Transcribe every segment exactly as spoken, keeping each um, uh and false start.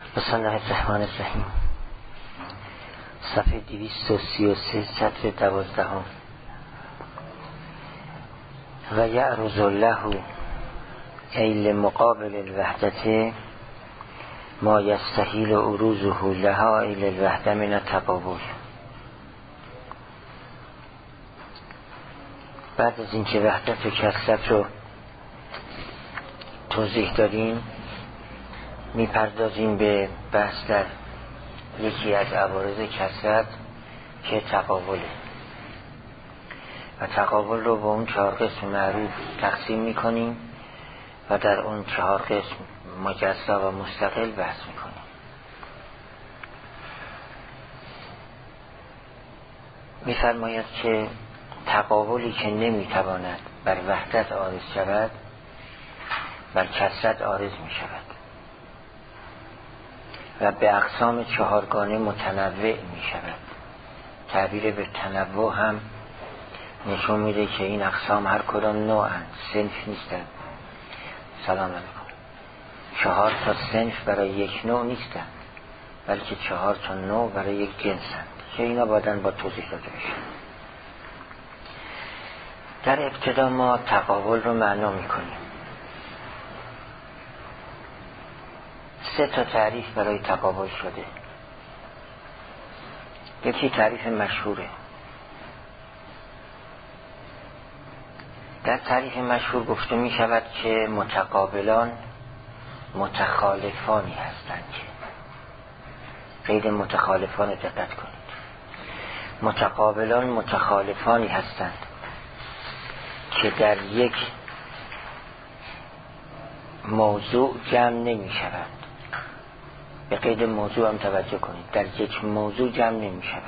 بسم الله الرحمن الرحیم. صفحه دویست و سی و سه سطر دوازدهم. و یعرض له ای لمقابل الوحدت ما یستحیل عروضه لها ای للوحده من التقابل. بعد از اینکه وحدت و کثرت رو توضیح دادیم، میپردازیم به بحث در یکی از عوارض کثرت که تقابله و تقابل رو با اون چهار قسم معروف تقسیم میکنیم و در اون چهار قسم مجزا و مستقل بحث میکنیم. میفرماید که تقابلی که نمیتواند بر وحدت عارض شود بر کثرت عارض میشود و به اقسام چهارگانه متنوع می شود. تعبیر به تنوع هم نشون میده که این اقسام هر کدام نوعند، صنف نیستند. سلام علیکم. چهار تا صنف برای یک نوع نیستند، بلکه چهار تا نوع برای یک جنسند که اینا بعداً با توضیح داده بشه. در ابتدا ما تقابل رو معنا میکنیم. سه تا تعریف برای تقابل شده. یکی تعریف مشهوره. در تعریف مشهور گفته می شود که متقابلان متخالفانی هستند. قید متخالفان دقت کنید. متقابلان متخالفانی هستند که در یک موضوع جمع نمی شود. به قید موضوع هم توجه کنید. در یک موضوع جمع نمی شود.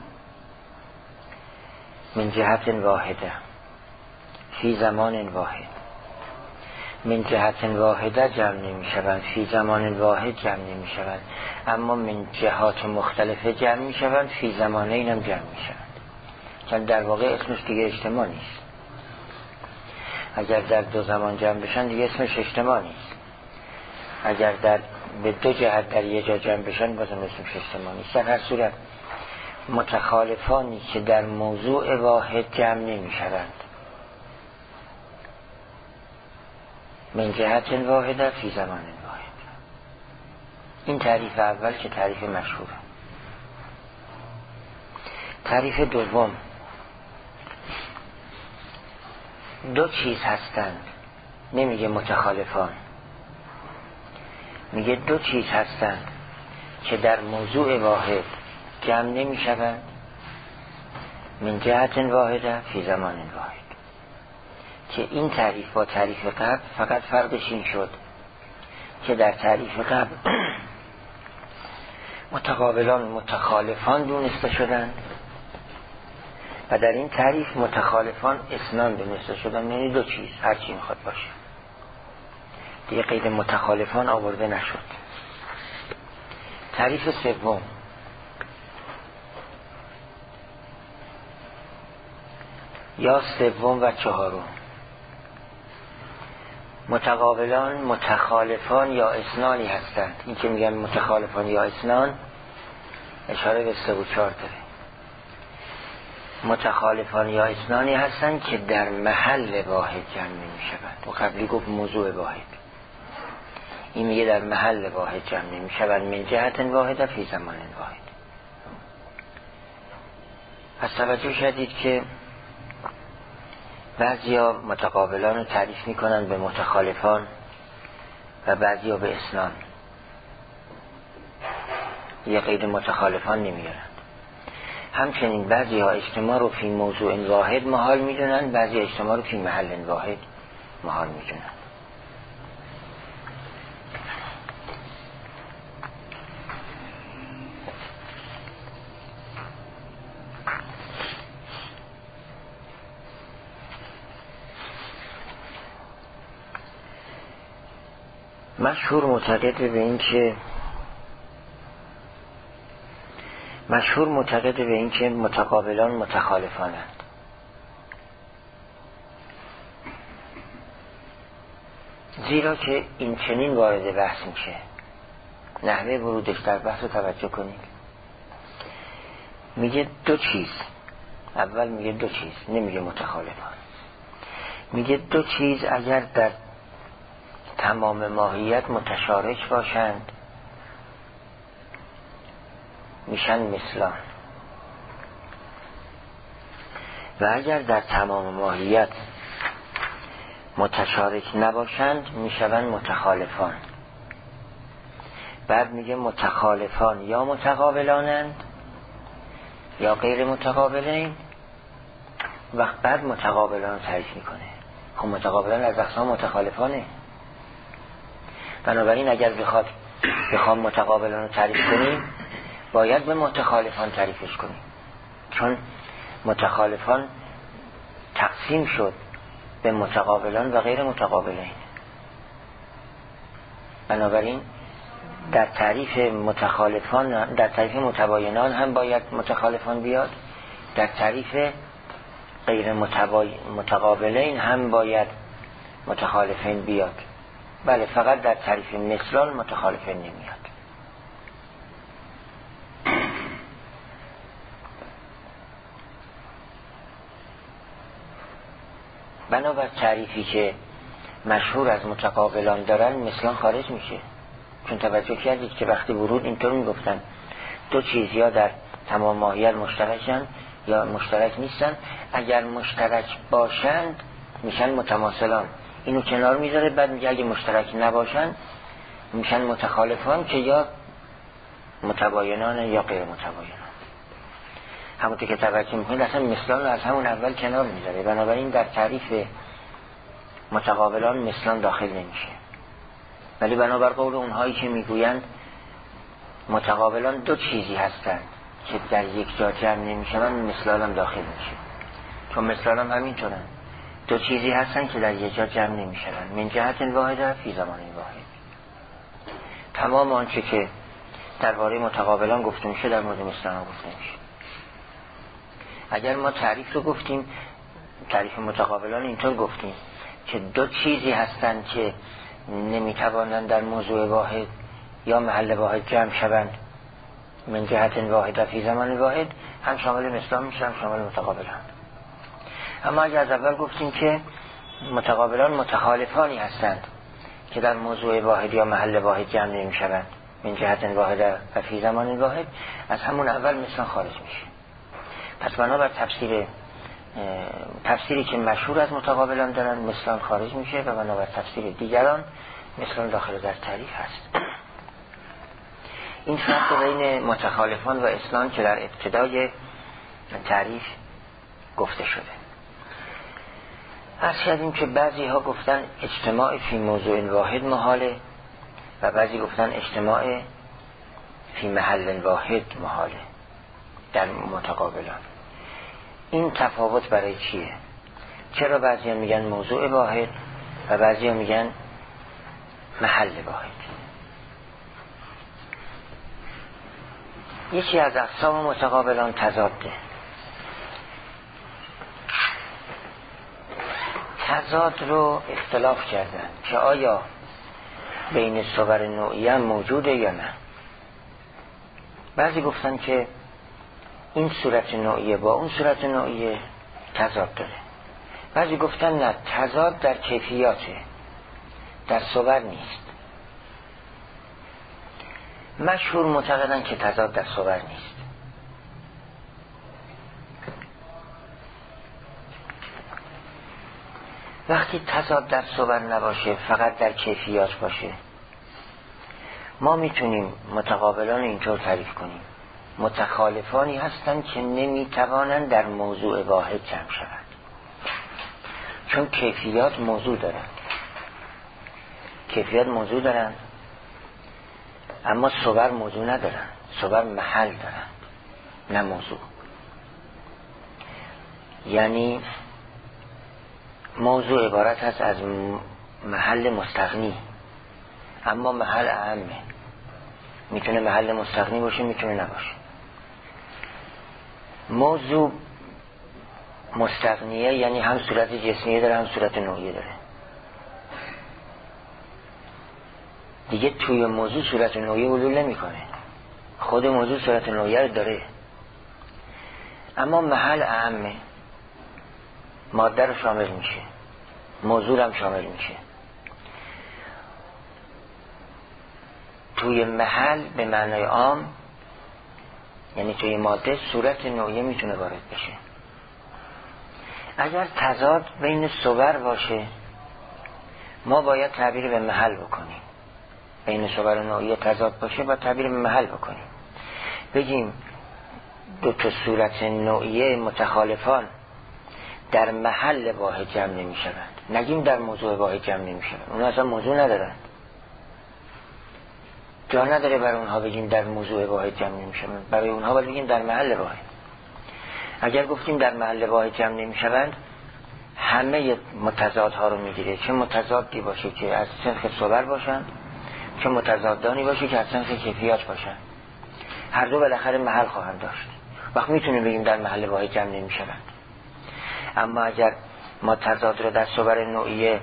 من جهت واحده فی زمان واحد. من جهت واحده جمع نمی شود، فی زمان واحد جمع نمی شود، اما من جهات مختلفه جمع می شود، فی زمانین هم جمع می شود. چون در واقع اسمش دیگه اجتماع نیست. اگر در دو زمان جمع بشن دیگه اسمش اجتماع نیست. اگر در به دو جهت در یه جا جمع بشن بازم اسمش اجتماع نیست. در هر صورت متخالفانی که در موضوع واحد جمع نمی شوند. من جهت واحده فی زمان واحد. این تعریف اول که تعریف مشهوره. تعریف دوم، دو چیز هستند. نمیگه متخالفان، میگه دو چیز هستند که در موضوع واحد جمع نمی شوند. من جهت واحده فی زمان واحد. که این تعریف با تعریف قبل فقط فرقش این شد که در تعریف قبل متقابلان متخالفان دونسته شدند و در این تعریف متخالفان اثنان دونسته شدند. یعنی دو چیز، هر چی میخواد باشه. دیگه قید متخالفان آورده نشد. تعریف سوم، یا سوم و چهارم، متقابلان متخالفان یا اثنانی هستند. این که میگن متخالفان یا اثنان اشاره به سه و چهار داره. متخالفان یا اثنانی هستند که در محل واحد جمع نمی شوند. و قبلی گفت موضوع واحد، این میگه در محل واحد جمع نمی شوند. من جهت واحده فی زمان واحد. پس توجه شدید که بعضیا متقابلان رو تعریف میکنن به متخالفان و بعضیا به اثنان. یه قید متخالفان نمیارن. همچنین بعضیا اجتماع رو فی موضوع واحد محال میدونن، بعضی اجتماع رو فی محل واحد محال میدونن. مشهور معتقد به این که مشهور معتقد به این که متقابلان متخالفانند. زیرا که این چنین وارد بحث میشه نحوه ورودش در بحث رو توجه کنید. میگه دو چیز، اول میگه دو چیز، نمیگه متخالفان، میگه دو چیز اگر در تمام ماهیت متشارک باشند میشن مثلان، و اگر در تمام ماهیت متشارک نباشند میشوند متخالفان. بعد میگه متخالفان یا متقابلانند یا غیر متقابلین، و بعد متقابلان تعریف میکنه. خب متقابلان از اقسام متخالفانه، بنابراین اگر بخواد بخوام متقابلان رو تعریف کنیم باید به متخالفان تعریفش کنیم، چون متخالفان تقسیم شد به متقابلان و غیر متقابلین. بنابراین در تعریف متخالفان، در تعریف متباینان هم باید متخالفان بیاد، در تعریف غیر متقابلین هم باید متخالفین بیاد. بله، فقط در تعریف مثلان متخالفین نمیاد. بنابر تعریفی که مشهور از متقابلان دارن مثلان خارج میشه، چون توجه کردید که وقتی ورود اینطور میگفتن دو چیز یا در تمام ماهیت مشترکن یا مشترک نیستن، اگر مشترک باشند میشن متماثلان. اینو کنار میذاره، بعد میگه اگه مشترک نباشن میشن متخالفان که یا متباینان یا غیر متباینان. همونطور که توجه میکنید اصلا مثلان رو از همون اول کنار میذاره، بنابراین در تعریف متقابلان مثلان داخل نمیشه. ولی بنابر قول اونهایی که میگویند متقابلان دو چیزی هستند که در یک جا جمع نمیشن، مثلان هم داخل میشه، چون مثلان هم همینطورن، دو چیزی هستند که در یک جا جمع نمیشن، من جهت واحده فی زمان واحد. تمام آنچه که درباره متقابلان گفته میشه در مورد مثلان هم گفته میشه. اگر ما تعریف رو گفتیم، تعریف متقابلان اینطور گفتیم که دو چیزی هستند که نمیتوانند در موضوع واحد یا محل واحد جمع شوند، من جهت واحد فی زمان واحد، هم شامل مثلان میشه هم شامل متقابلان. اما اگر از اول گفتیم که متقابلان متخالفانی هستند که در موضوع واحد یا محل واحد جمع نمیشوند، من جهت واحد و فی زمان واحد، از همون اول مثلان خارج میشه. پس بنابر تفسیر تفسیری که مشهور از متقابلان دارن مثلان خارج میشه، و بنابر تفسیر دیگران مثلان داخل در تعریف هست. این فرق بین متخالفان و اصلان که در ابتدای تعریف گفته شده. عرض کردیم که بعضی ها گفتن اجتماع فی موضوع واحد محاله و بعضی گفتن اجتماع فی محل واحد محاله در متقابلان. این تفاوت برای چیه؟ چرا بعضی ها میگن موضوع واحد و بعضی ها میگن محل واحد؟ یکی از اقسام متقابلان تضاده. تضاد رو اختلاف کردن که آیا بین صور نوعیه موجوده یا نه. بعضی گفتن که این صورت نوعیه با اون صورت نوعیه تضاد داره. بعضی گفتن نه، تضاد در کیفیاته، در صور نیست. مشهور معتقدن که تضاد در صور نیست. وقتی تضاد در صور نباشه، فقط در کیفیات باشه، ما میتونیم متقابلان اینطور تعریف کنیم: متخالفانی هستند که نمیتوانند در موضوع واحد جمع شوند، چون کیفیات موضوع دارند. کیفیات موضوع دارند اما صور موضوع ندارند، صور محل دارند نه موضوع. یعنی موضوع عبارت هست از محل مستغنی، اما محل اهمه. میتونه محل مستغنی باشه، میتونه نباشه. موضوع مستغنیه یعنی هم صورت جسمیه داره هم صورت نوعیه داره. دیگه توی موضوع صورت نوعیه حلول نمیکنه، خود موضوع صورت نوعیه رو داره. اما محل اعمه، ماده رو شامل میشه، موضوع هم شامل میشه. توی محل به معنای عام یعنی توی ماده صورت نوعیه میتونه وارد بشه. اگر تضاد بین صور باشه ما باید تعبیر به محل بکنیم. بین صور و نوعیه تضاد باشه باید تعبیر به محل بکنیم. بگیم دو تا صورت نوعیه متخالفان در محل واحد جمع نمی شوند، نگیم در موضوع واحد جمع نمی شوند. اون اصلا موضوع ندارن، جا نداره برای اونها بگیم در موضوع واحد جمع نمی شوند. برای اونها باید بگیم در محل واحد. اگر گفتیم در محل واحد جمع نمی شوند همه متضادها رو میگیره، چه متضادی باشه که از صنف صور باشن، چه متضادانی باشه که از صنف کیفیات باشن، هر دو بالاخره محل خواهند داشت. وقت میتونیم بگیم در محل واحد جمع نمی شوند. اما اگر ما تضاد رو در صور نوعیه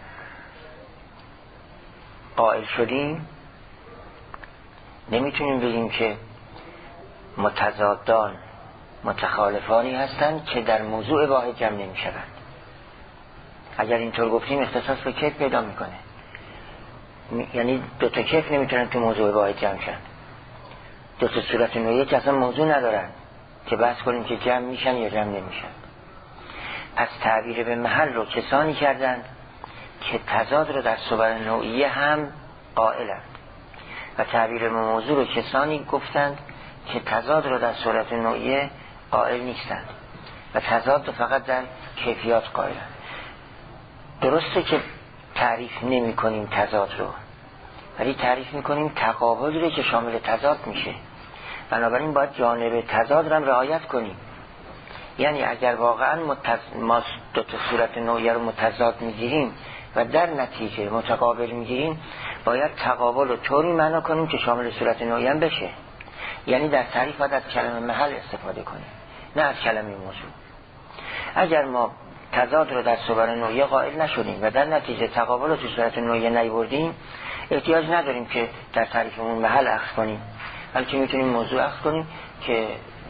قائل شدیم نمیتونیم بگیم که متضادان متخالفانی هستند که در موضوع واحد جمع نمی شوند. اگر اینطور گفتیم اختصاص به کیف پیدا میکنه، یعنی دو تا کیف نمیتونن تو موضوع واحد جمع شن، دو تا صورت نوعیه که اصلا موضوع ندارن که بحث کنیم که جمع میشن یا جمع نمیشن. پس تعبیر به محل رو کسانی کردند که تضاد رو در صور نوعیه هم قائلند و تعبیر به موضوع رو کسانی گفتند که تضاد رو در صورت نوعیه قائل نیستند و تضاد رو فقط در کیفیات قائلند. درسته که تعریف نمی کنیم تضاد رو، ولی تعریف می کنیم تقابل رو که شامل تضاد میشه. بنابراین باید جانب تضاد رو هم رعایت کنیم. یعنی اگر واقعا متز... ما دو تا صورت نوعیه رو متضاد میگیریم و در نتیجه متقابل میگیریم باید تقابل رو طوری معنا کنیم که شامل صورت نوعیه هم بشه. یعنی در تعریف باید از کلمه محل استفاده کنیم نه از کلمه موضوع. اگر ما تضاد رو در صور نوعیه قائل نشدیم و در نتیجه تقابل رو تو صورت نوعیه نیاوردیم احتیاج نداریم که در تعریفمون محل اخذ کنیم، بلکه میتونیم موضوع اخذ کنیم که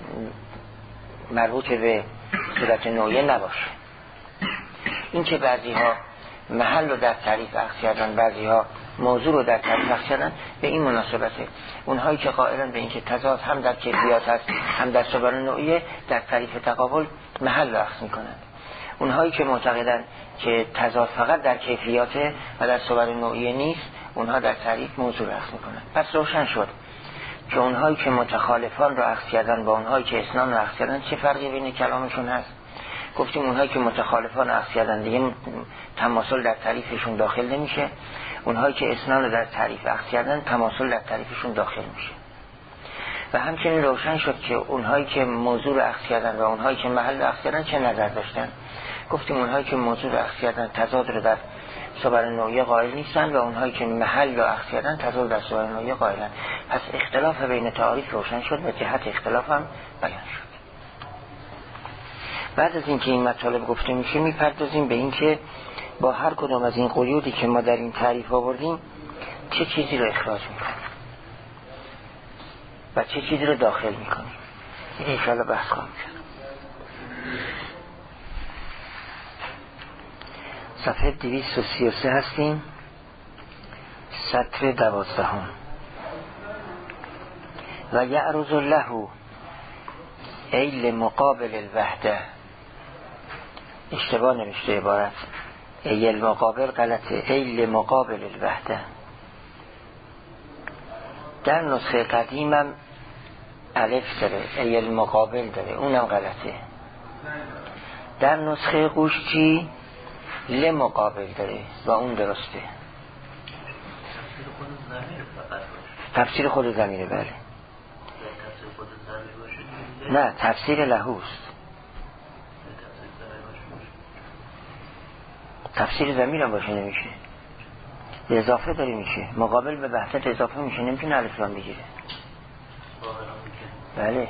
مربوط به صورت نوعیه نباشه. این که بعضی ها محل رو در تعریف اخذ کردن، بعضی ها موضوع رو در تعریف اخذ کردن، به این مناسبته. اونهایی که قائلن به این که تضاد هم در کیفیات هست هم در صور نوعیه در تعریف تقابل محل رو اخذ میکنند. اونهایی که معتقدن که تضاد فقط در کیفیاته و در صور نوعیه نیست اونها در تعریف موضوع رو اخذ میکنند. پس روشن شد که اونهایی که متخالفان رو اخذ کردن با اونهایی که اسنان رو اخذ کردن چه فرقی بین کلامشون هست. گفتیم اونهایی که متخالفان رو اخذ کردن دیگه تماثل در تعریفشون داخل نمیشه، اونهایی که اسنان رو در تعریف اخذ کردن تماثل در تعریفشون داخل میشه. و همچنین روشن شد که اونهایی که موضوع رو اخذ کردن و اونهایی که محل رو اخذ کردن چه نظر داشتن. گفتیم اونهایی که موضوع رو اخذ کردن تضاد رو در صور نوعیه قائل نیستن و اونهایی که محل رو اخذ کردن تضاد در صور نوعیه قائلن. پس اختلاف بین تعاریف روشن شد و جهت اختلاف هم بیان شد. بعد از اینکه این مطالب گفته میشه میپردازیم به اینکه با هر کدام از این قیودی که ما در این تعریف آوردیم چه چیزی رو اخراج میکنیم و چه چیزی رو داخل میکنیم. این انشاءالله بحث خواهم کرد. صفحه دویست و سی و سه هستیم، سطر دوازدهم. و یعرض له ای لمقابل الوحده، اشتباه نوشته عبارت، ای المقابل غلطه، ای لمقابل الوحده. در نسخه قدیمم الف داره، ای المقابل داره، اونم غلطه. در نسخه قوشچی لمقابل داره و اون درسته. تفسیر خود ضمیره بله. نه تفسیر لهوست، تفسیر ضمیر هم باشه نمیشه، به اضافه داری میشه، مقابل به وحدت اضافه میشه، نمیتونه الف لام بگیره. بله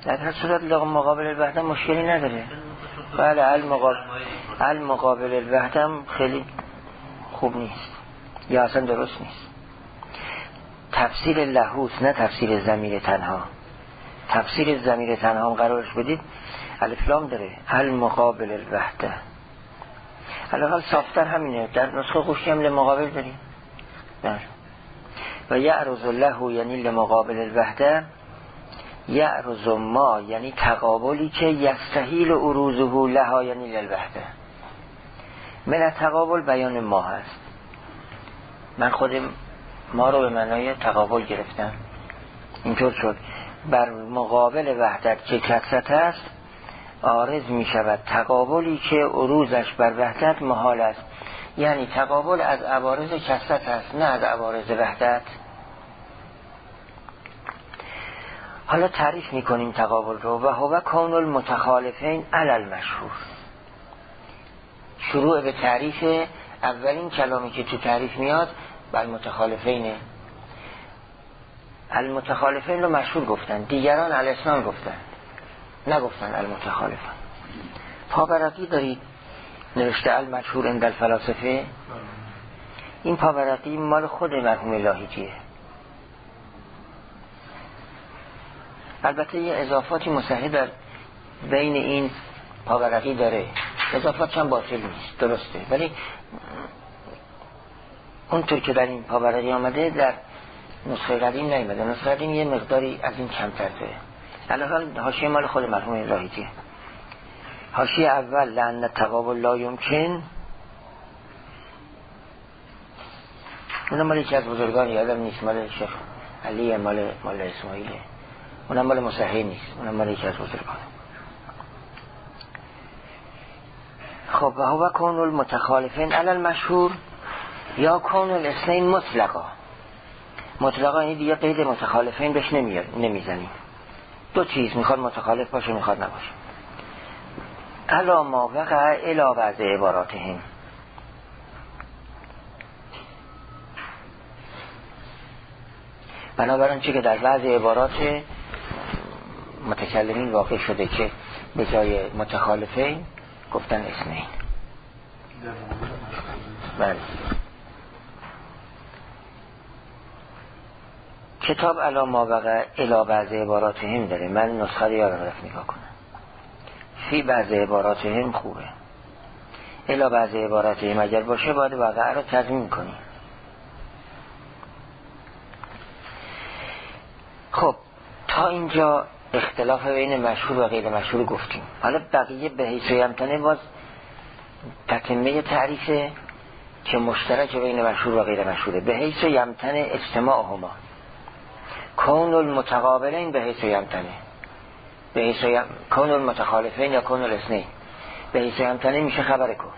در هر صورت مقابل الوحده مشکلی نداره. بله المقابل المقابل الوحده خیلی خوب نیست یا اصلا درست نیست. تفسیر لهوس نه تفسیر ضمیر تنها. تفسیر ضمیر تنها هم قرارش بدید الف لام داره المقابل الوحده. حالا صافتر همینه، در نسخه قوشی هم لمقابل داریم. بله. و یعرض له یعنی لمقابل الوحده، یعرض ما یعنی تقابلی که یستحیل عروضه لها یعنی للوحده. من تقابل بیان ما هست. من خود ما رو به معنای تقابل گرفتم، اینطور شد بر مقابل وحدت که کثرت است عارض می شود تقابلی که عروضش بر وحدت محال است. یعنی تقابل از عوارض کثرت است نه از عوارض وحدت. حالا تعریف می کنیم تقابل رو. و هو کون المتخالفین علی المشهور. شروع به تعریف اولین کلامی که تو تعریف میاد بر متخالفینه. المتخالفین رو مشهور گفتن، دیگران الاسنان گفتن، نگفتن المتخالفان. پاورقی دارید نوشته المشهور عند الفلاسفه. این پاورقی مال خود مرحوم لاهیجیه. البته یه اضافاتی مصحح در بین این پاورقی داره، اضافات هم باطل نیست، درسته، ولی اونطور که در این پاورقی آمده در نسخه قدیم نیامده. نسخه قدیم یه مقداری از این کمتر داره. الان حاشیه مال خود مرحوم لاهیجیه. حاشیه اول لأن تقابل لا یمکن، اونم مال یکی از بزرگان یادم نیست، مال شیخ علی مال مال اسماعیله، اونم مال مصحح نیست، اونم مال یکی از بزرگان. خب و هو کون المتخالفین علی المشهور یا کون الاثنین مطلقا. مطلقا یعنی دیگه قید متخالفین بهش نمیزنیم. دو چیز میخواد متخالف باشه میخواد نباشه. الا ما وقع الا بعض عباراتهم. بنابراین چی که در بعض عبارات متکلمین واقع شده که به جای متخالفین گفتن اثنین. بله. کتاب الا ما وقع الا بعض عباراتهم داره. من نسخه رو یادم رفت نگاه کنم. فی بعض عباراتهم خوبه. الا بعض عباراتهم اگر باشه باید واقع رو تضمین کنی. خب تا اینجا اختلاف بین مشهور و غیر مشهور گفتیم. حالا بقیه به حیث یمتنه باز تتمه تعریفه که مشترک بین مشهور و غیر مشهوره. به حیث یمتنه اجتماعهما کون المتقابلین، به حیث یمتنه به حیث یم... کون المتخالفین یا کون الاثنین، به حیث یمتنه میشه خبر کن.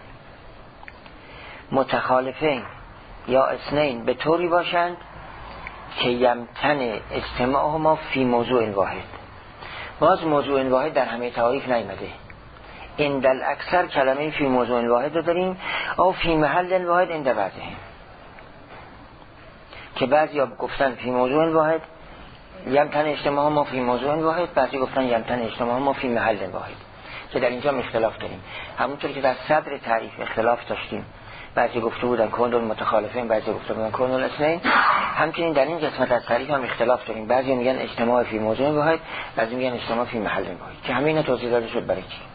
متخالفین یا اثنین به طوری باشند که یمتنه اجتماعهما فی موضوع واحد. باز موضوع واحد در همه تعاریف نیامده. این در اکثر کلمه فی موضوع واحد رو داریم او فی محل واحد این در بعضه که بعضی ها گفتن فی موضوع واحد یمتن اجتماع ما فی موضوع واحد، بعضی گفتن یمتن اجتماع ما فی محل واحد، که در اینجا اختلاف داریم. همونطور که در صدر تعریف اختلاف داشتیم، بعضی گفته بودن کون المتخالفین، بعضی گفته بودن کون الاثنین. همچنین در این قسمت از تعریف هم اختلاف داریم. بعضی میگن اجتماع فی موضوع واحد، بعضی میگن اجتماع فی محل واحد، که همین توضیح داده شد برای چی.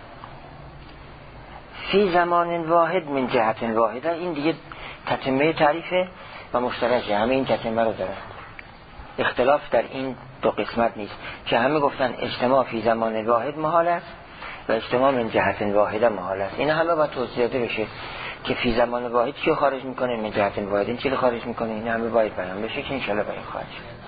فی زمان واحد من جهت واحده، این دیگه تتمه تعریفه و مشترکه، همه این تتمه رو دارن. اختلاف در این دو قسمت نیست که همه گفتن اجتماع فی زمان واحد محال است و اجتماع من جهت واحده محال است. این همه باید توضیح داده بشه که فی زمان واحد چی خارج میکنه، من جهت واحد این چی خارج میکنه. این همه باید بیان بشه که انشالله بیان خواهد شد.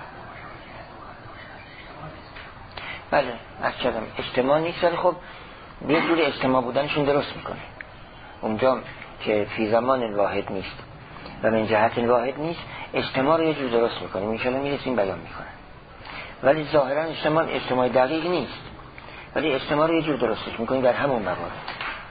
بله از کردم اجتماع نیست، ولی خب یه جور اجتماع بودنشون درست میکنه. اونجا که فی زمان واحد نیست و من جهت واحد نیست، اجتماع رو یه جور درست میکنیم، انشالله میرسیم بیان میکنه. ولی ظاهرا اجتماع اجتماع دقیق نیست، ولی اجتماع رو یه جور درستش میکنیم در همون موارد.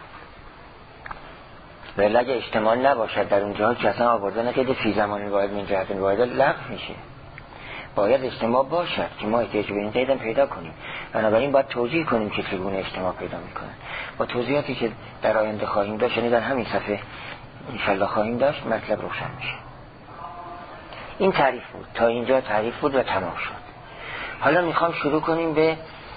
ولی اگه اجتماع نباشد در اون جاها که اصلا آورده نکرده فی زمان واحد من جهت واحد لغو میشه. باید اجتماع باشد که ما احتیاج به این قیدم پیدا کنیم. بنابراین باید توجیه کنیم که چگونه اجتماع پیدا میکنن. با توضیحاتی که در آینده خواهیم داشت، یعنی در همین صفحه انشالله خواهیم داشت، مطلب روشن میشه. این تعریف بود، تا اینجا تعریف بود و تمام شد. حالا میخوام شروع کنیم به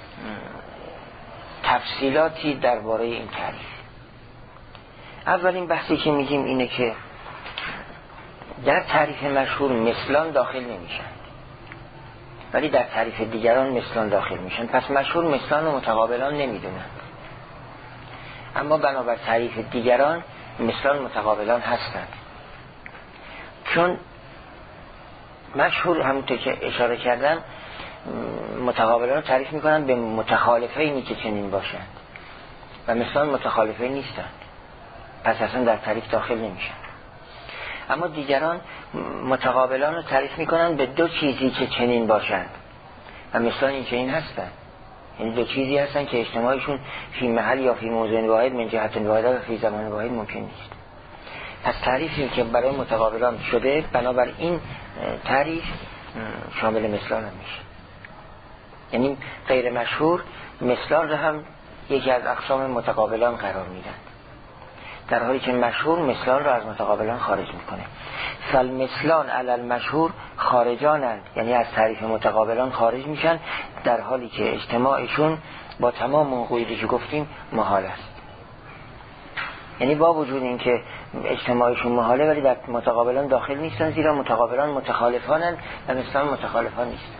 تفصیلاتی درباره این تعریف. اولین بحثی که میگیم اینه که در تعریف مشهور مثلان داخل نمیشن، ولی در تعریف دیگران مثلان داخل میشن. پس مشهور مثلان و متقابلان نمیدونند، اما بنابر تعریف دیگران مثلان متقابلان هستند. چون مشهور همونطور که اشاره کردم متقابلان رو تعریف میکنن به متخالفینی که چنین باشند و مثلان متخالفین نیستند، پس اصلا در تعریف داخل نمیشن. اما دیگران متقابلان رو تعریف میکنن به دو چیزی که چنین باشند و مثلان این چنین هستند. یعنی دو چیزی هستن که اجتماعشون فی محل یا فی موضوع واحد من جهت واحده و فی زمان واحد ممکن نیست. پس تعریفی که برای متقابلان شده بنابر این تعریف شامل مثلان هم میشه. یعنی غیر مشهور مثلان رو هم یکی از اقسام متقابلان قرار میدن، در حالی که مشهور مثلان رو از متقابلان خارج میکنه. فالمثلان علی المشهور خارجانند، یعنی از تعریف متقابلان خارج میشن، در حالی که اجتماعشون با تمام اون قیودی که گفتیم محال است. یعنی با وجود این که اجتماعشون محاله ولی در متقابلان داخل نیستن، زیرا متقابلان متخالفانند و مثلان متخالفان نیستند.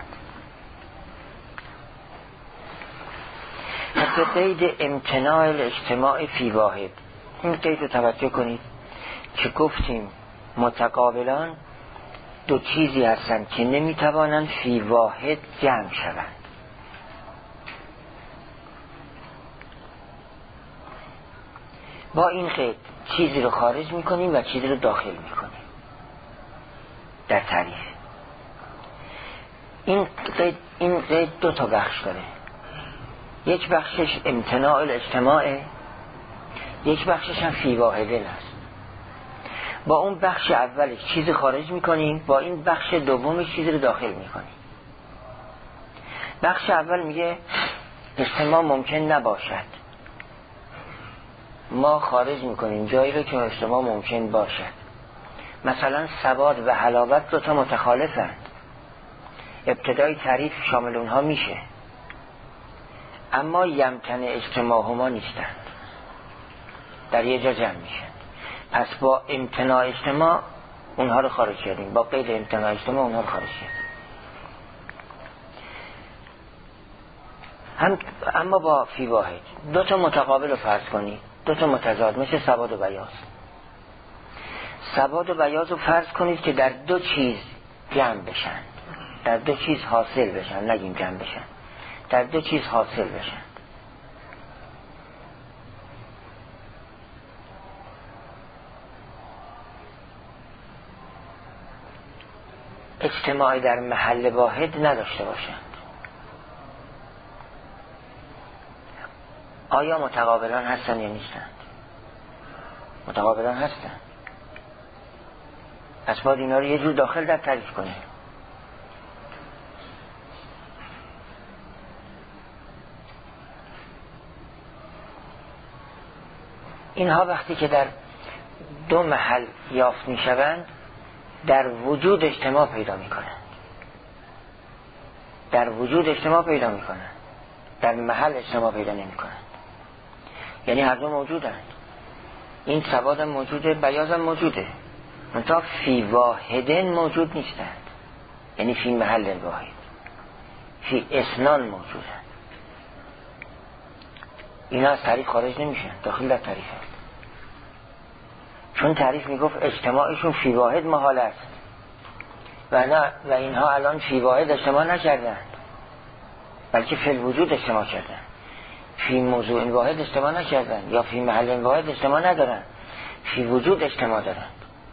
پس قید امتناع الاجتماع فی واحد، این قید رو توجه کنید که گفتیم متقابلان دو چیزی هستند که نمیتوانند فی واحد جمع شوند. با این قید چیزی رو خارج میکنیم و چیزی رو داخل میکنیم در تعریف. این قید این قید دو تا بخش داره. یک بخشش امتناع الاجتماع، یک بخشش هم فی واحدن است. با اون بخش اولش چیزی خارج میکنیم، با این بخش دومش چیزی رو داخل میکنیم. بخش اول میگه اجتماع ممکن نباشد، ما خارج میکنیم جایی رو که اجتماع ممکن باشد. مثلا سواد و حلاوت دو تا متخالفند، ابتدای تعریف شامل اونها میشه، اما یمتن اجتماع هما نیستند، در یه جا جمع میشن. پس با امتناع اجتماع اونها رو خارج کردیم، با قید امتناع اجتماع اونها رو خارج کردیم. هم اما با فی واحد دو تا متقابل رو فرض کنید، دو تا متضاد، مثل سواد و بیاض. سواد و بیاض رو فرض کنید که در دو چیز جمع بشن، در دو چیز حاصل بشن، نگیم جمع بشن، در دو چیز حاصل بشن. اجتماعی در محل واحد نداشته باشند. آیا متقابلان هستند یا نیستند؟ متقابلان هستند. پس باید اینا رو یه جور داخل در تعریف کنیم. اینها وقتی که در دو محل یافت می شوند در وجود اجتماع پیدا می کنند، در وجود اجتماع پیدا می کنند، در محل اجتماع پیدا نمی کنند. یعنی هر دو موجودند. این سواد هم موجوده، بیاض هم موجوده، منتها فی واحدن موجود نیستند. یعنی فی محل واحد، فی اسنان موجودند. اینا از تعریف خارج نمیشن، داخل در تعریف هست. چون تعریف میگفت اجتماعشون فی واحد محال است و نه، و اینها الان فی واحد اجتماع نکردند، بلکه فی الوجود اجتماع کردند. فی موضوع واحد اجتماع نکردند یا فی محل واحد اجتماع ندارند، فی وجود اجتماع دارند.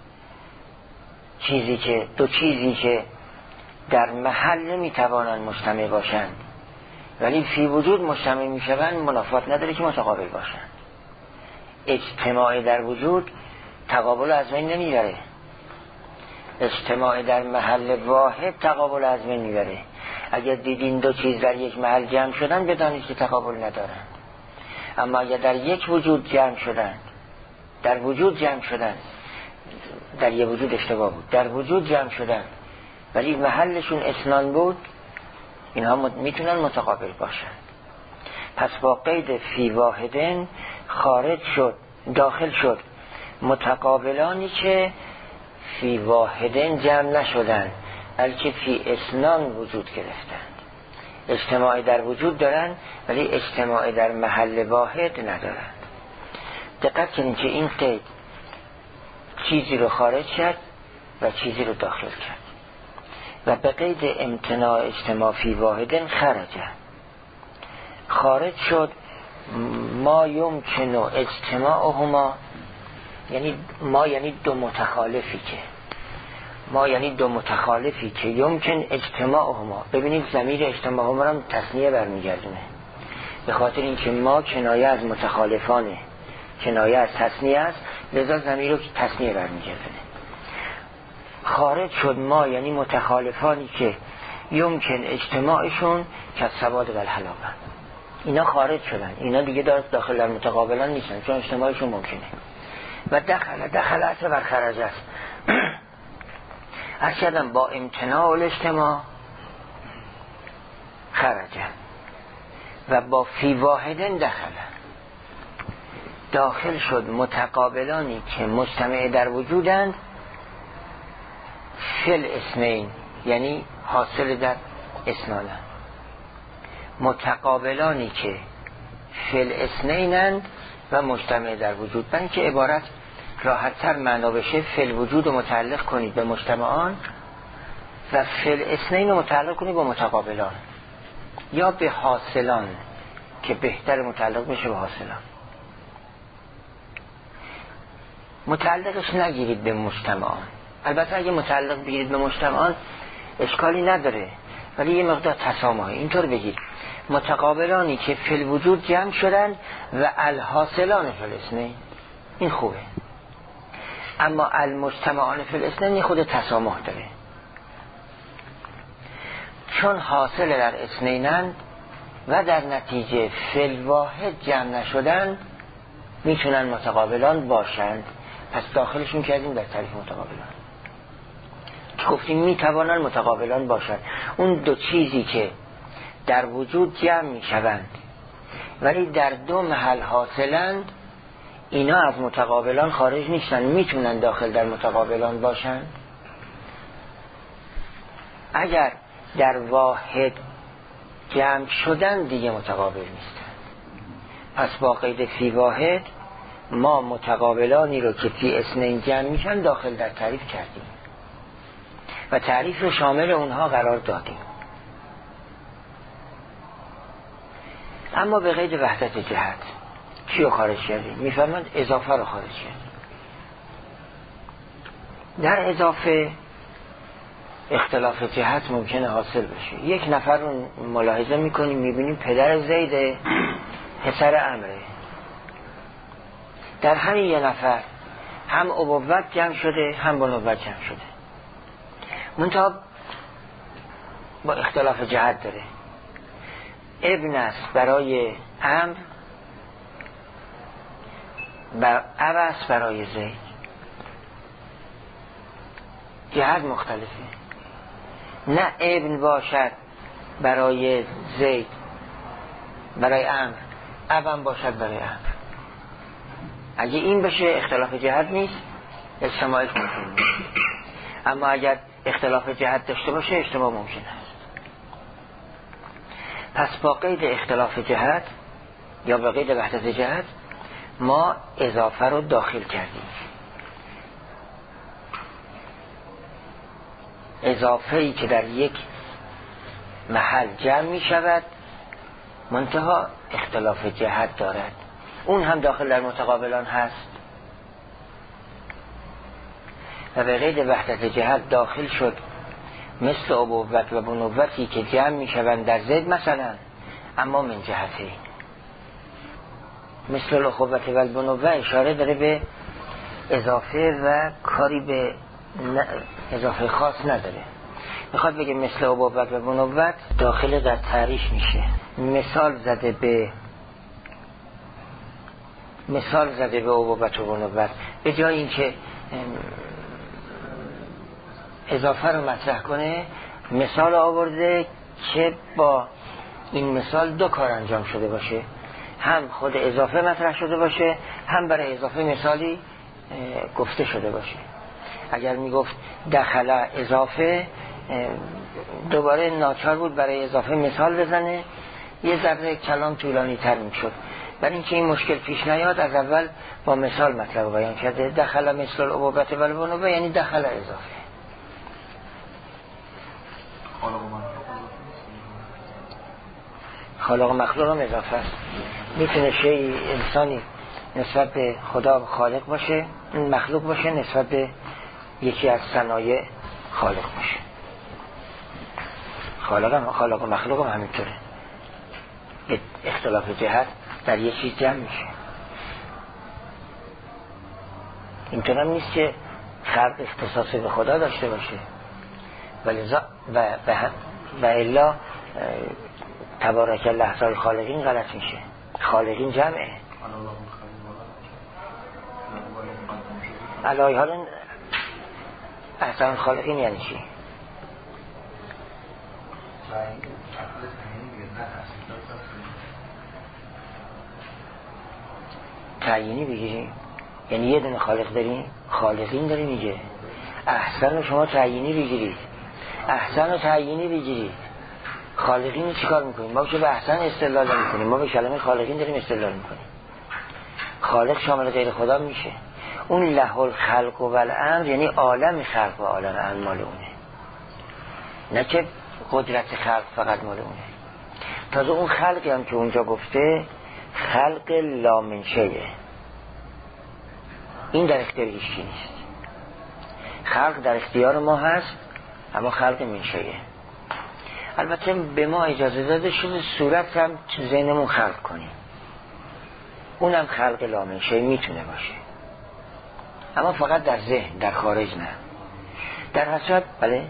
چیزی که دو چیزی که در محل نمیتوانند مجتمع باشند ولی فی وجود مجتمع میشوند، منافات نداره که متقابل باشند. اجتماع در وجود تقابل از بین نمیبره، اجتماع در محل واحد تقابل از بین میبره. اگر دیدین دو چیز در یک محل جمع شدن بدانید که تقابل ندارن. اما اگر در یک وجود جمع شدن، در وجود جمع شدن، در یک وجود اشتباه بود، در وجود جمع شدن ولی محلشون اسنان بود، اینها میتونن متقابل باشن. پس با قید فی واحدن خارج شد، داخل شد متقابلانی که فی واحدن جمع نشدن بلکه فی اسنان وجود گرفتن. اجتماع در وجود دارن ولی اجتماع در محل واحد ندارن. دقت کنید که این قید چیزی رو خارج کرد و چیزی رو داخل کرد و به قید امتناع اجتماع فی واحدن خرجه، خارج شد ما یمکن اجتماعهما، یعنی ما یعنی دو متخالفی که ما یعنی دو متخالفی که یمکن اجتماعهما. ببینید ضمیر اجتماعهما را تصنیه برمیگردونه، به خاطر اینکه ما کنایه از متخالفانه، کنایه از تصنیه است، لذا ضمیر رو تصنیه برمیگردونه. خارج شد ما یعنی متخالفانی که یمکن اجتماعشون که سواد و الحلاقه، اینا خارج شدن، اینا دیگه دارد داخل در متقابلان نیستن چون اجتماعشون ممکنه. و دخل دخل اصل بر خرج است. از کردم با امتناع الاجتماع خرجه و با فی واحدن دخل، داخل شد متقابلانی که مجتمع در وجودند فل اسنین، یعنی حاصل در اسنانند، متقابلانی که فل اسنینند و مجتمع در وجود. من که عبارت راحت تر معنا بشه فل وجود رو متعلق کنید به مجتمعان و فل اسنین رو متعلق کنید به متقابلان یا به حاصلان که بهتر متعلق بشه به حاصلان. متعلقش نگیرید به مجتمعان، البته اگه متعلق بگیرید به مجتمعان اشکالی نداره ولی یه مقدار تسامحه. اینطور بگید متقابلانی که فی الوجود جمع شدن و الحاصلان فی الاسنین، این خوبه. اما المجتمعان فی الاسنین خود تسامح داره، چون حاصل در اسنینند و در نتیجه فی الواحد جمع نشدن میتونن متقابلان باشند، پس داخلشون کردیم در تعریف متقابلان که گفتیم میتوانن متقابلان باشند. اون دو چیزی که در وجود جمع میشوند ولی در دو محل حاصلند، اینا از متقابلان خارج نیستن، میتونن داخل در متقابلان باشند. اگر در واحد جمع شدن دیگه متقابل نیستن. پس با قید فی واحد ما متقابلانی رو که فی اسنین جمع میشن داخل در تعریف کردیم و تعریف رو شامل اونها قرار دادیم. اما به قید وحدت جهت چی رو خارج کردیم؟ میفرمند اضافه رو خارج کردیم. در اضافه اختلاف جهت ممکنه حاصل بشه. یک نفر رو ملاحظه میکنیم میبینیم پدر زیده، پسر عمره. در همین یه نفر هم ابوت جمع شده هم بنوت جمع شده، منتها با اختلاف جهت داره. ابن است برای عمر، بر اب است برای زید، جهت مختلفه. نه ابن باشد برای زید برای عمر، ابم باشد برای عمر. اگه این بشه اختلاف جهت نیست، اجتماعش ممکن نیست. اما اگر اختلاف جهت داشته باشه اجتماع ممکن است. پس با قید اختلاف جهت یا با قید وحدت جهت ما اضافه رو داخل کردیم. اضافه ای که در یک محل جمع می شود منتها اختلاف جهت دارد، اون هم داخل در متقابلان هست و به قید وحدت جهت داخل شد، مثل ابوت و بنوتی که جمع می شوند در زید مثلا، اما من جهته مثل الاخوت و البنوه اشاره داره به اضافه و کاری به اضافه خاص نداره. میخواد بگه مثل ابوبت و بنوبت داخل در تعریف میشه. مثال زده به مثال زده به ابوبت و بنوبت، به جای اینکه اضافه رو مطرح کنه مثال آورده که با این مثال دو کار انجام شده باشه، هم خود اضافه مطرح شده باشه، هم برای اضافه مثالی گفته شده باشه. اگر میگفت دخل اضافه، دوباره ناچار بود برای اضافه مثال بزنه، یه ذره کلام طولانی تر میشد. برای اینکه این مشکل پیش نیاد از اول با مثال مطلب بیان کرده. دخل مثل الابوبت و البنوبه یعنی دخل اضافه. خالق و مخلوق هم اضافه است. میتونه شیء انسانی نسبت به خدا خالق باشه، مخلوق باشه، نسبت به یکی از صنایع خالق باشه. خالق هم خالق و مخلوق هم همینطوره. اختلاف جهت در یک چیز جمع میشه. اینطور هم نیست که خلق اختصاص به خدا داشته باشه، ولی و و و الا تبارک الله احسن الخالقین غلط میشه. خالقین جمعه. علایه حال احسن الخالقین یعنی چی؟ تعیینی بگیریم، یعنی یه دونه خالق داریم، خالقین داریم میگه. احسن رو شما تعیینی بگیرید، احسن رو تعیینی بگیرید. خالقین چی کار میکنیم؟ ما که به احسن استدلال میکنیم، ما به کلمه خالقین داریم استدلال میکنیم. خالق شامل غیر خدا میشه. اون له الخلق و الامر یعنی عالم خلق و عالم امر مال اونه، نه که قدرت خلق فقط مال اونه. تازه اون خلقی هم که اونجا گفته خلق لا من شیء، این در اختیار هیچکی نیست. خلق در اختیار ما هست، اما خلق من شیء. البته به ما اجازه داده شده صورت هم تو ذهنمون خلق کنیم، اونم خلق لا من شیء میتونه باشه، اما فقط در ذهن، در خارج نه. در حسرت بله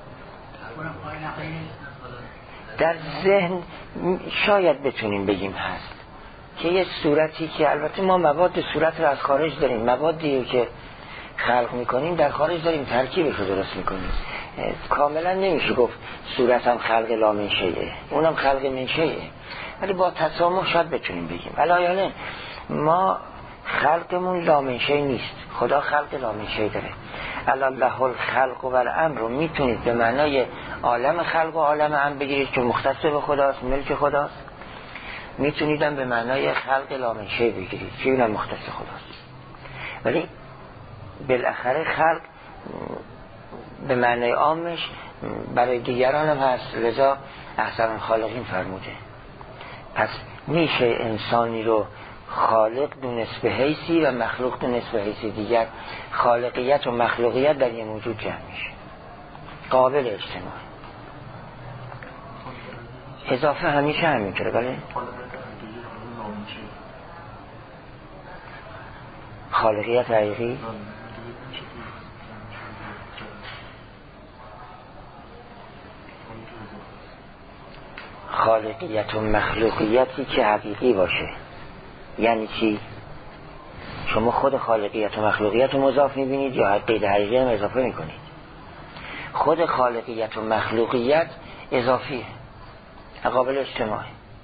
در ذهن شاید بتونیم بگیم هست که یه صورتی که البته ما مواد صورت رو از خارج داریم، موادی که خلق میکنیم در خارج داریم، ترکیبش رو درست میکنیم. کاملا نمیشه گفت صورت هم خلق لا من شیء، اونم خلق من شیء، ولی با تسامح شاید بتونیم بگیم. علایه ما خلقمون لا من شیء نیست، خدا خلق لا من شیء داره. الا له الخلق و الامر رو میتونید به معنای عالم خلق و عالم امر بگیرید که مختص به خداست، ملک خداست. میتونیدم به معنای خلق لا من شیء بگیرید که اونم مختص خداست. ولی بالاخره خلق به معنای عامش برای دیگران هم هست، لذا احسن الخالقین فرموده. پس میشه انسانی رو خالق دونست به حیثی و مخلوق دونست به حیثی دیگر. خالقیت و مخلوقیت در یه موجود جمع میشه، قابل اجتماع. اضافه همیشه همینطوره. بله خالقیت حقیقی خالقیت و مخلوقیتی که حقیقی باشه. یعنی چی؟ شما خود خالقیت و مخلوقیت رو مضاف میبینید یا قید حقیقی هم اضافه میکنید؟ خود خالقیت و مخلوقیت اضافیه، قابل اجتماع.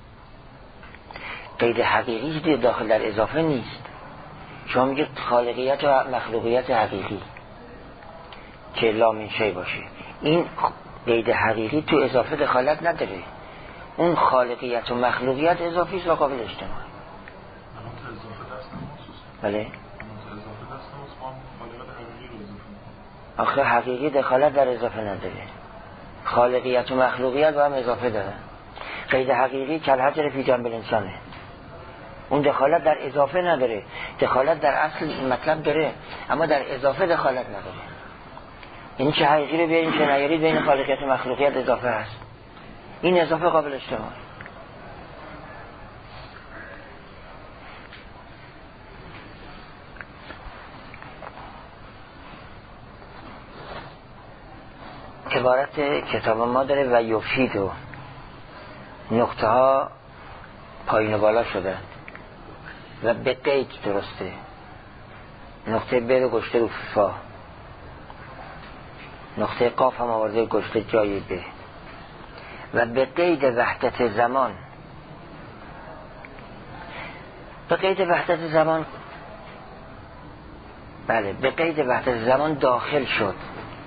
قید حقیقی داخل در اضافه نیست. شما میگید خالقیت و مخلوقیت حقیقی که لا من شیء باشه، این قید حقیقی تو اضافه دخالت نداره. اون خالقیت و مخلوقیت اضافی است و قابل اجتماع. بله آخه حقیقی دخالت در اضافه نداره، خالقیت و مخلوقیت با هم اضافه دارن. قید حقیقی کالحجر فی جنب الانسانه، اون دخالت در اضافه نداره، دخالت در اصل مطلب داره اما در اضافه دخالت نداره. این چه حقیقی رو بیاریم که نیارید بین خالقیت و مخلوقیت اضافه هست، این اضافه قابل اجتماع. عبارت کتاب ما داره و یفید و نقطه ها پایین و بالا شدن و به قید درسته، نقطه ب رو گشته رو فا، نقطه قاف هم آورده گشته جای ب و به قید وحدت زمان. به قید وحدت زمان، بله به قید وحدت زمان داخل شد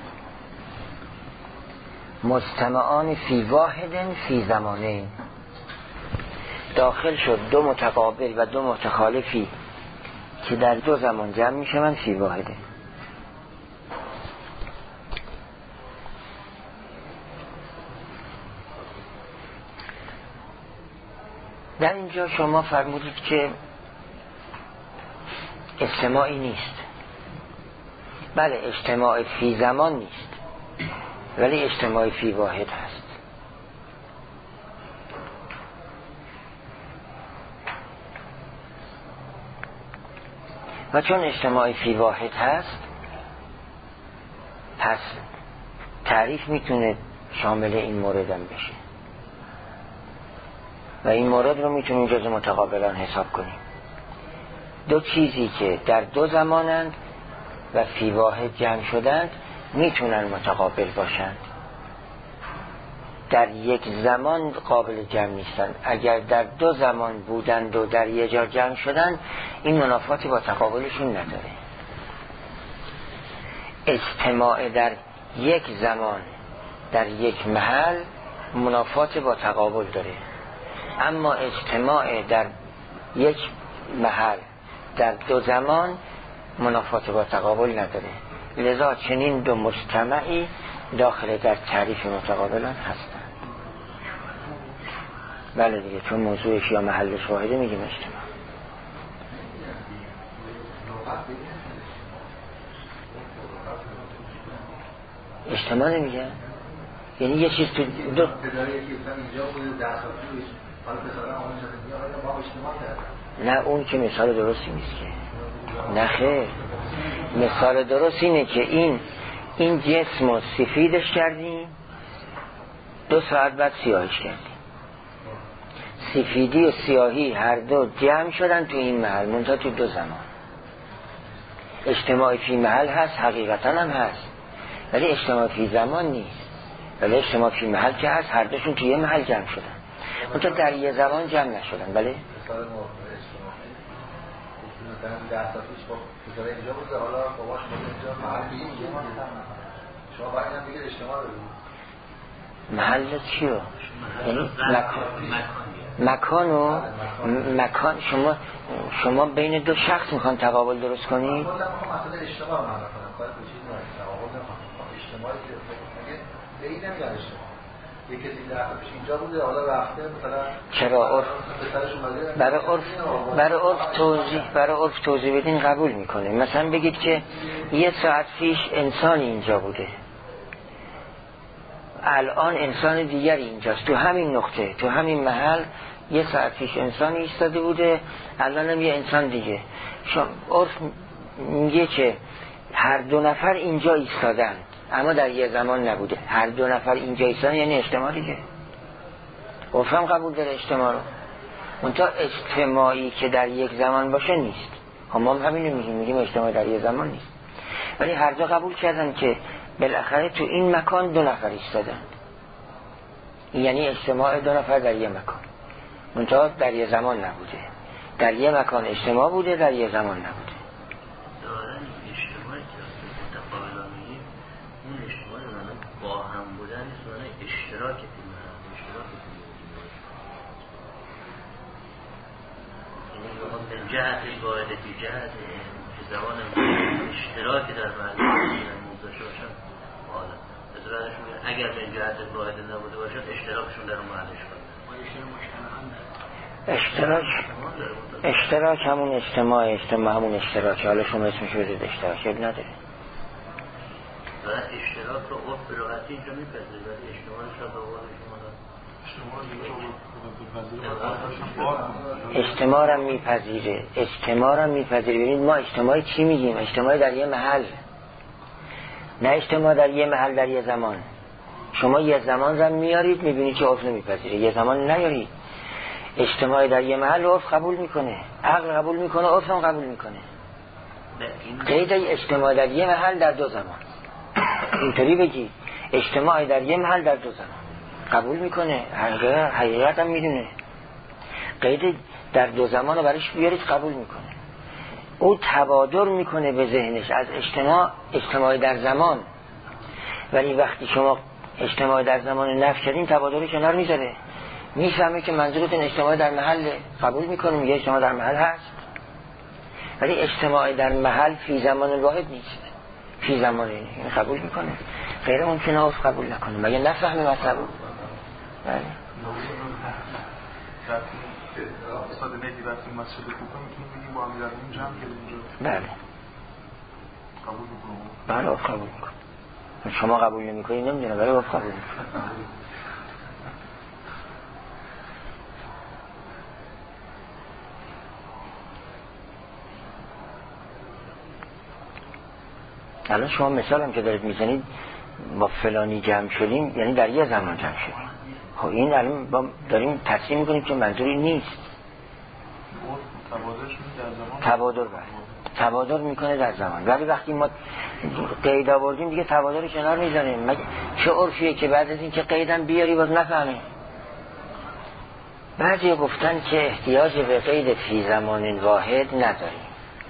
مجتمعان فی واحد فی زمانین، داخل شد دو متقابل و دو متخالفی که در دو زمان جمع میشوند فی واحده. در اینجا شما فرمودید که اجتماعی نیست. بله اجتماع فی زمان نیست ولی اجتماع فی واحد هست. و چون اجتماع فی واحد هست پس تعریف میتونه شامل این مورد هم بشه و این مورد رو میتونیم جزء متقابلان حساب کنیم. دو چیزی که در دو زمانند و فی واحد جمع شدند میتونن متقابل باشند، در یک زمان قابل جمع نیستند. اگر در دو زمان بودند و در یک جا جمع شدند این منافاتی با تقابلشون نداره. اجتماع در یک زمان در یک محل منافات با تقابل داره، اما اجتماع در یک محل در دو زمان منافات با تقابل نداره. لذا چنین دو مجتمعی داخل در تعریف متقابلان هستند. بله دیگه، چون موضوعش یا محلش واحده میگیم اجتماع. اجتماع نمیگه، یعنی یه چیز تو دو نه اون که مثال درستی نیست که، نه خیر، مثال درست اینه که این این جسم رو سفیدش کردیم دو ساعت بعد سیاهش کردیم. سفیدی و سیاهی هر دو جمع شدن تو این محل، منتها تو دو زمان. اجتماع فی محل هست، حقیقتا هم هست، ولی اجتماع فی زمان نیست. ولی اجتماع فی محل که هست، هر دوشون تو یه محل جمع شدن، منتها در یه زمان جمع نشدن. بله ده تا پیش با بذاره اینجا بوده، حالا باباش اینجا محل دیگه شما باید اینم بگید اجتماع رو محل چیو؟ یعنی مکان و مکان. شما شما بین دو شخص میخوان تقابل درست کنید؟ من خودم مثلا اجتماع رو معنی کنم، باید به چیز نمید تقابل نمید اجتماعی که به این نمیدن اجتماع. یک کسی ده تا پیش اینجا بوده، حالا رفته مثلا چرا عرف برای عرف برای عرف توضیح برای عرف توضیح بدین قبول میکنه. مثلا بگید که یه ساعت پیش انسان اینجا بوده، الان انسان دیگری اینجاست، تو همین نقطه تو همین محل یه ساعت پیش انسان ایستاده بوده، الان هم یه انسان دیگه. شما عرف میگه که هر دو نفر اینجا ایستادن اما در یه زمان نبوده. هر دو نفر اینجا ایستادن یعنی اجتماع دیگه. عرف هم قبول داره اجتماع رو، منتها اجتماعی که در یک زمان باشه نیست. ما هم همین رو میگیم، میگیم اجتماع در یک زمان نیست، ولی هر دو قبول کردن که بالاخره تو این مکان دو نفر ایستادن، یعنی اجتماع دو نفر در یک مکان، منتها در یک زمان نبوده. در یک مکان اجتماع بوده، در یک زمان نبوده. دارن اجتماعی که متقابلان میگیم اون اجتماع با هم بودن سوانه اشتراک فیلم هم اشتراک فیلم من جهت باید فی جهت که زمان اشتراک در معنی موضوع شد حالا بذارشون اگر به جهت باید نبوده باشد اشتراکشون در معنیش کنه. اشتراک اشتراک همون اجتماع اجتماع همون اشتراک، حالا شما اسمش بدید اشتراک اب نداره. و اشتراک رو عرف به راحتی اینجا میپذیره، ولی اجتماعش رو به قول شما اجتماع رو میپذیره، اجتماع رو میپذیره. ببینید ما اجتماع چی میگیم؟ اجتماع در یه محل، نه اجتماع در یه محل در یه زمان. شما یه زمان رو میارید میبینید که عرف نمیپذیره، یه زمان نیارید. اجتماع در یه محل عرف قبول میکنه، عقل قبول میکنه، عرف هم قبول میکنه. قید اجتماع در یه محل در دو زمان، اینطوری بگید اجتماع در یه محل در دو زمان قبول میکنه، حقیقت هم میدونه. قید در دو زمان رو برش بیارید قبول میکنه. او تبادر میکنه به ذهنش از اجتماع اجتماع در زمان، ولی وقتی شما اجتماع در زمان نفی کردین تبادر کنار میذاره، میفهمه که منظورتون اجتماع در محل، قبول میکنه، میگه اجتماع در محل هست. ولی اجتماع در محل فی زمان واحد نیست، فی زمان این قبول میکنه، غیر ممکنه عرف قبول نکنه مگه نفهمه مطلب. بله استاد مهدی وقتی مسجد کوفه میتونیم بگیم با امیر المومنین جمع کردیم اونجا. بله قبول میکنم. بله عرف قبول میکنه. شما قبول نمیکنید نمیدونم ولی عرف قبول میکنه. الان شما مثال هم که دارید میزنید با فلانی جمع شدیم یعنی در یه زمان جمع شدیم. خب این الان با داریم تصمیم میکنیم که منظوری نیست. تبادر بله تبادر میکنه در زمان، ولی وقتی ما قید آوردیم دیگه تبادر کنار میزنیم. مگه چه عرفیه که بعد از این که قیدم بیاری باز نفهمه. بعضی گفتن که احتیاج به قید فی زمان واحد نداریم،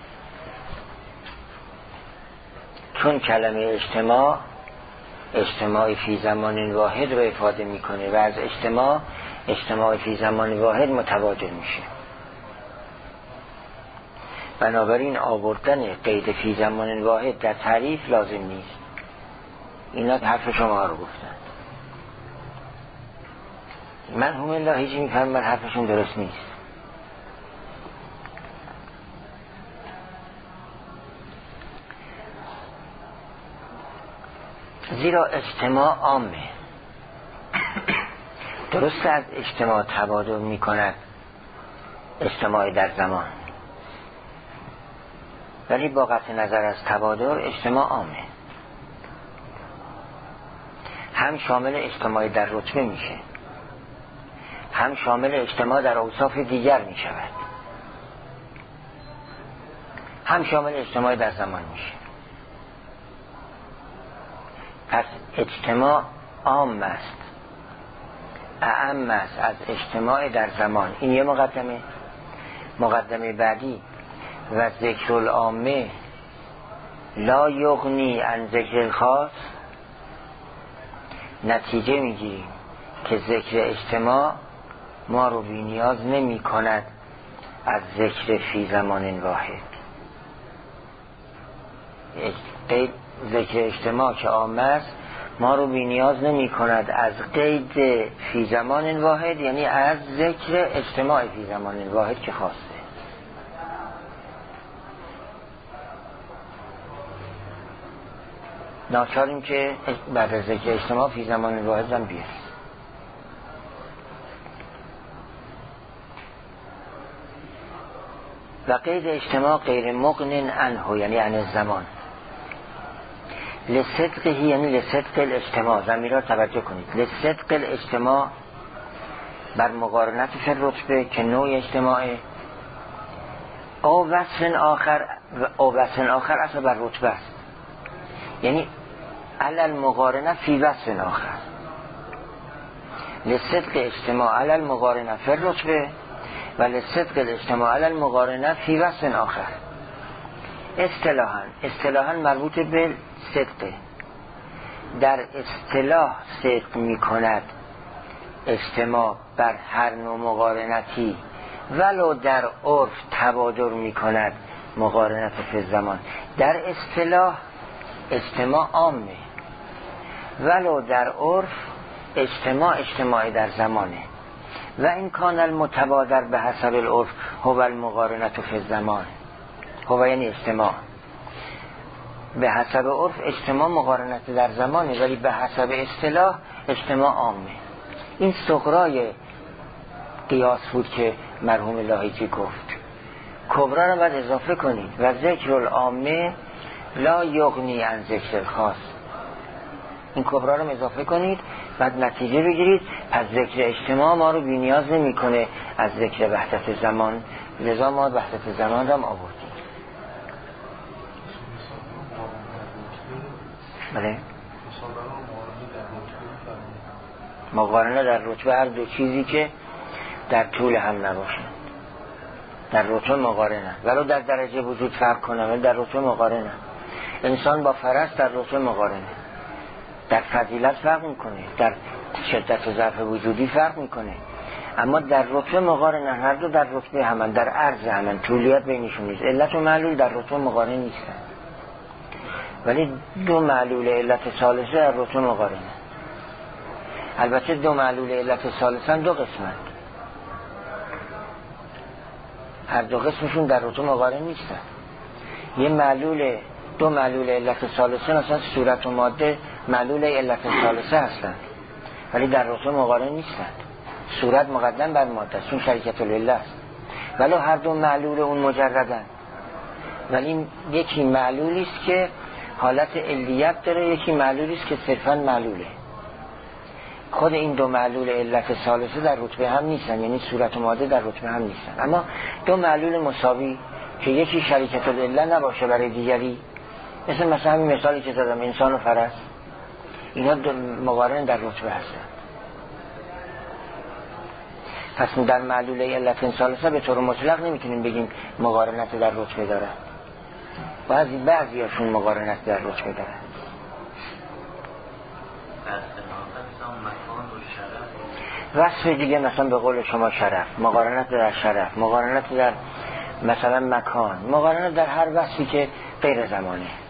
چون کلمه اجتماع اجتماع فی زمان واحد رو افاده میکنه و از اجتماع اجتماع فی زمان واحد متبادر میشه. بنابراین آوردن قید فی زمان واحد در تعریف لازم نیست. اینا حرف شما رو گفتن. من هم الله هیچی میفهم من حرفشون درست نیست. زیرا اجتماع عامه، درست از اجتماع تبادر میکند اجتماع در زمان، ولی با قطع نظر از تبادر اجتماع عامه، هم شامل اجتماع در رتبه میشه، هم شامل اجتماع در اوصاف دیگر میشود، هم شامل اجتماع در زمان میشه. پس اجتماع عام است، اعم است از اجتماع در زمان. این یه مقدمه. مقدمه بعدی و ذکر العامه لا یغنی عن ذکر الخاص، نتیجه میگیریم که ذکر اجتماع ما رو بی نیاز نمی کند از ذکر فی زمان واحد. قید ذکر اجتماع که عام است ما رو بی نیاز نمی کند از قید فی زمان واحد، یعنی از ذکر اجتماع فی زمان واحد که خواسته. ناچاریم که بعد از ذکر اجتماع فی زمان واحد هم بیاریم. و قید اجتماع غیر مغن عنه یعنی عن الزمان، لصدقه یعنی لصدق الاجتماع. ضمیرها توجه کنید. لصدق الاجتماع بر مقارنت فی رتبه که نوع اجتماع، او وصف آخر او وصف آخر اصلا بر رتبه است، یعنی علل مقارنه فی وصف آخر. لصدق اجتماع علل مقارنه فی رتبه و لصدق الاجتماع علل مقارنه فی وصف آخر. اصطلاحاً اصطلاحاً مربوط به صدقه. در اصطلاح صدق می کند اجتماع بر هر نوع مقارنتی، ولو در عرف تبادر می کند مقارنت فی زمان. در اصطلاح اجتماع عامه، ولو در عرف اجتماع اجتماعی در زمانه. و این کان المتبادر به حسب العرف هو المقارنت فی الزمان. هو یعنی اجتماع به حسب عرف اجتماع مقارنت در زمانه، ولی به حسب اصطلاح اجتماع عامه. این صغرای قیاس بود که مرحوم لاهیجی گفت. کبرا رو باید اضافه کنید. و ذکر العامه لا یغنی عن ذکر الخاص. این کبرا رو اضافه کنید، بعد نتیجه بگیرید. از ذکر اجتماع ما رو بی نیاز نمی‌کنه از ذکر وحدت زمان، لذا ما وحدت زمان رو هم آوردیم. بله، مقارنه در رتبه هر دو چیزی که در طول هم نباشه، در رتبه مقارنه، ولو در درجه وجود فرق کنه، ولی در رتبه مقارنه. انسان با فرس در رتبه مقارنه، در فضیلت فرق میکنه، در شدت و ضعف وجودی فرق میکنه، اما در رتبه مقارنه، هر دو در رتبه همن، در عرض همن، طولیت بینشون نیست. علت و معلول در رتبه مقارنه نیستن، ولی دو معلول علت ثالثه در رتبه مقارنه. البته دو معلول علت ثالثه دو قسمت، هر دو قسمشون در رتبه مقارنه نیستن. یه معلول، دو معلول علت ثالثه مثلا صورت و ماده معلول علت ثالثه هستن، ولی در رتبه مقارنه نیستن. صورت مقدم بر ماده است، چون شریکت العله است، ولی هر دو معلول اون مجردن. ولی یکی معلولی است که حالت علیت داره، یکی معلولی است که صرفاً معلوله. خود این دو معلول علت ثالثه در رتبه هم نیستن، یعنی صورت و ماده در رتبه هم نیستن، اما دو معلول مساوی که یکی شریکت العله نباشه برای دیگری، مثل مثلا همین مثالی که زدم انسان و فرس، اینا دو مقارن در رتبه هستن. پس در معلول علت ثالثه به طور مطلق نمیتونیم بگیم مقارنت در رتبه داره، بعضی بعضی هاشون مقارنت در رتبه داره. وصف دیگه مثلا به قول شما شرف، مقارنت در شرف، مقارنت در مثلا مکان، مقارنت در هر وصفی که غیر زمانه.